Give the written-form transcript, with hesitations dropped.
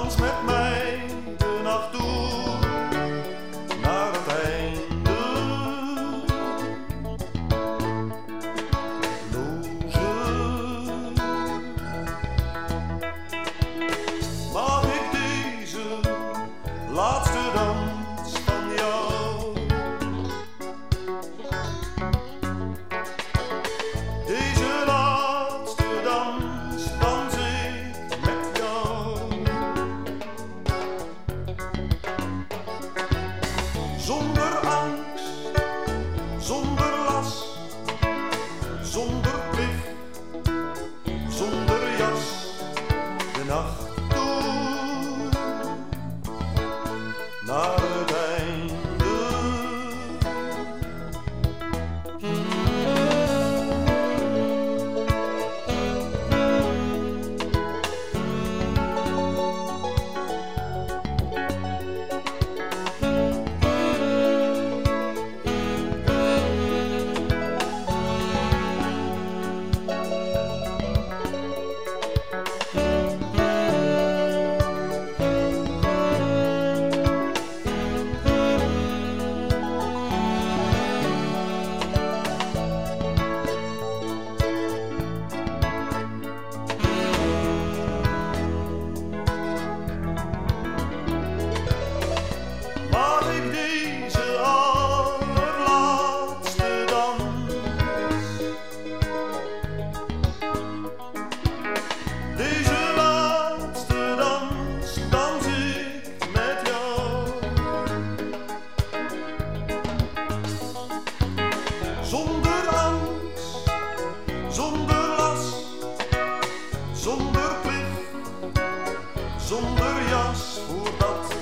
Dans met mij de nacht door naar het einde. Loze. Mag ik deze laatste dans van jou? Deze laatste dans dans ik met jou. Zonder angst, zonder last, zonder plicht, zonder jas, de nacht door naar het einde. Deze allerlaatste dans, deze laatste dans, dans ik met jou. Zonder angst, zonder last, zonder plicht, zonder jas voor dat